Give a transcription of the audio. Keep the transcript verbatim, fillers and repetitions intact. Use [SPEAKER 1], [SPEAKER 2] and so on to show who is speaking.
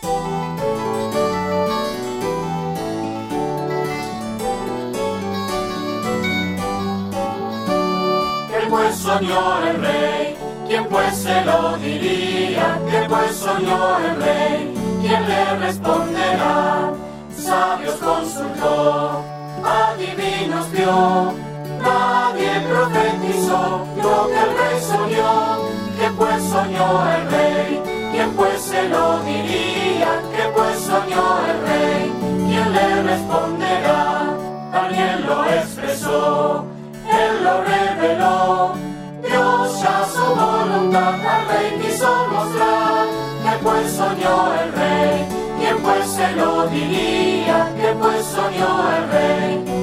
[SPEAKER 1] ¿Qué pues soñó el rey? ¿Quién pues se lo diría? ¿Qué pues soñó el rey? ¿Quién le responderá? Sabios consultó, adivinos vio, nadie profetizó lo que el rey soñó. ¿Qué pues soñó el rey? ¿Quién pues se lo diría? ¿Qué pues soñó el rey? ¿Quién le responderá? Daniel lo expresó, él lo reveló. Dios ya su voluntad al rey quiso mostrar. ¿Qué pues soñó el rey? ¿Quién pues se lo diría? ¿Qué pues soñó el rey?